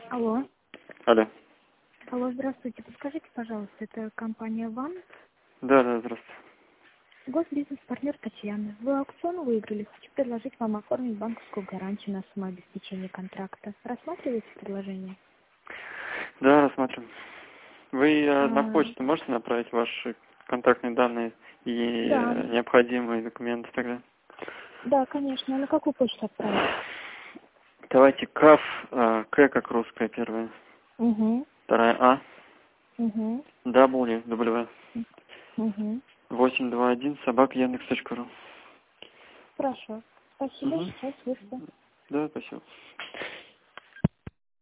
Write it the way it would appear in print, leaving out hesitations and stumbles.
Алло. Алло. Алло, здравствуйте. Подскажите, пожалуйста, это компания ВАН? Да, здравствуйте. Госбизнес-партнер Татьяна. Вы аукцион выиграли. Хочу предложить вам оформить банковскую гарантию на самообеспечение контракта. Рассматриваете предложение? Да, рассмотрим. Вы на А, почту можете направить ваши контактные данные и да. необходимые документы тогда? Да, конечно. А на какую почту отправить? Давайте КАФ, К как русская первая, Угу. вторая А, Угу. W, Угу. 821 @yandex.ru. Хорошо. Спасибо. Угу. Сейчас вышло. Да, спасибо.